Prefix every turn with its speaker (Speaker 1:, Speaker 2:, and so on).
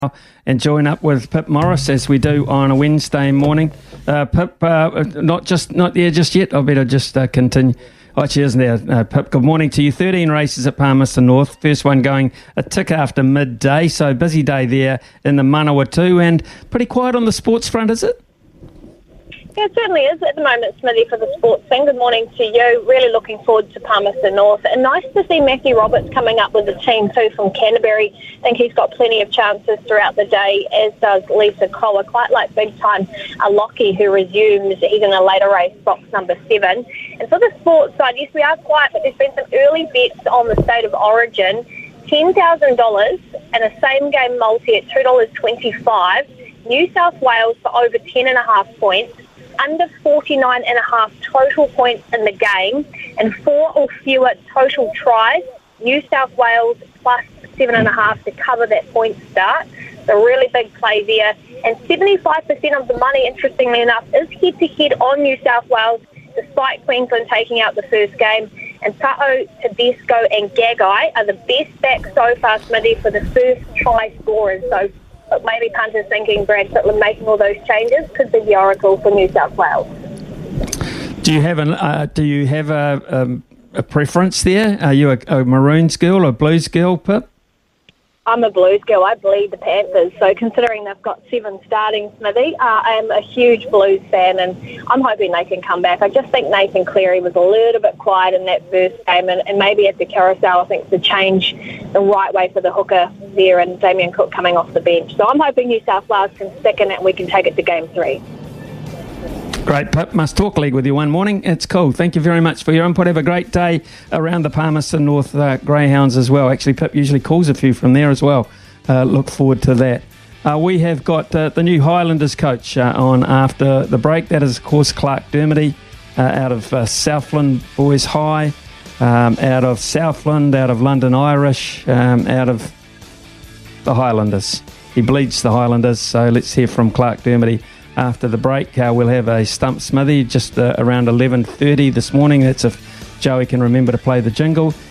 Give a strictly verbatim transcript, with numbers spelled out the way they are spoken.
Speaker 1: and join up with Pip Morris as we do on a Wednesday morning. Uh, Pip, uh, not just not there just yet. I better just uh, continue. Oh, she isn't there. Uh, Pip, good morning to you. thirteen races at Palmerston North. First one going a tick after midday, so busy day there in the Manawatu, and pretty quiet on the sports front, is it?
Speaker 2: Yeah, it certainly is at the moment, Smithy, for the sports thing. Good morning to you. Really looking forward to Palmerston North. And nice to see Matthew Roberts coming up with the team too from Canterbury. I think he's got plenty of chances throughout the day, as does Lisa Kohler. Quite like big time uh, Lockie, who resumes. He's in a later race, box number seven. And for the sports side, yes, we are quiet, but there's been some early bets on the State of Origin. ten thousand dollars and a same-game multi at two dollars twenty-five. New South Wales for over ten and a half points. Under forty-nine and a half total points in the game, and four or fewer total tries. New South Wales plus seven and a half to cover that point start. So really big play there. And seventy-five percent of the money, interestingly enough, is head-to-head on New South Wales, despite Queensland taking out the first game. And Ta'o, Tedesco and Gagai are the best backs so far, Smithy, for the first try scorers. So but maybe punters thinking Brad Fittler making all those changes could be the oracle for New South Wales.
Speaker 1: Do you have an uh, Do you have a, um, a preference there? Are you a, a Maroons girl or a Blues girl, Pip?
Speaker 2: I'm a Blues girl. I bleed the Panthers. So considering they've got seven starting, Smithy, uh, I am a huge Blues fan, and I'm hoping they can come back. I just think Nathan Cleary was a little bit quiet in that first game, and, and maybe at the carousel, I think the change the right way for the hooker there, and Damien Cook coming off the bench. So I'm hoping New South Wales can stick in it and we can take it to game three.
Speaker 1: Great, Pip. Must Talk League with you one morning. It's cool. Thank you very much for your input. Have a great day around the Palmerston North uh, Greyhounds as well. Actually, Pip usually calls a few from there as well. Uh, look forward to that. Uh, we have got uh, the new Highlanders coach uh, on after the break. That is, of course, Clark Dermody uh, out of uh, Southland Boys High, um, out of Southland, out of London Irish, um, out of the Highlanders. He bleeds the Highlanders, so let's hear from Clark Dermody. After the break, uh, we'll have a Stump Smithy just uh, around eleven thirty this morning. That's if Joey can remember to play the jingle.